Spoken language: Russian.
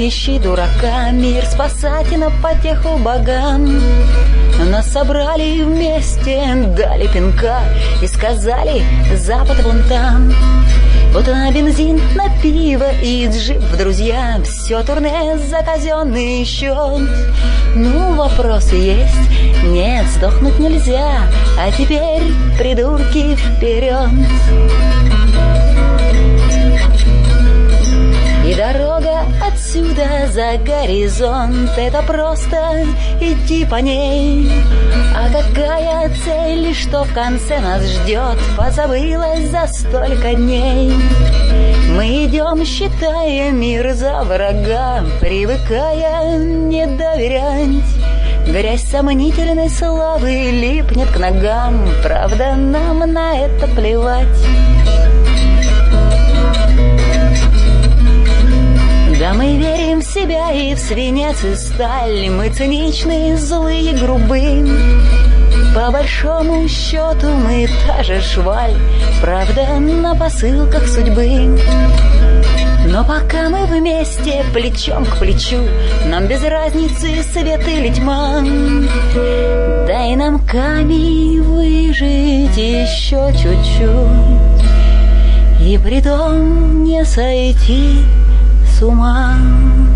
не ищи дурака, мир спасать и на потеху богам. Нас собрали вместе, дали пинка и сказали: Запад вон там. Вот на бензин, на пиво и джип в друзья, все турне за казенный счет. Ну, вопросы есть? Нет, сдохнуть нельзя. А теперь, придурки, вперед! И дорога отсюда за горизонт, это просто идти по ней. А какая цель, что в конце нас ждет, позабылась за столько дней. Мы идем, считая мир за врага, привыкая не доверять. Грязь сомнительной славы липнет к ногам, правда, нам на это плевать. Да мы верим в себя и в свинец и сталь, мы циничны, злые, грубы. По большому счету мы та же шваль, правда, на посылках судьбы. Но пока мы вместе, плечом к плечу, нам без разницы свет или тьма. Дай нам камень выжить еще чуть-чуть, и притом не сойти с ума.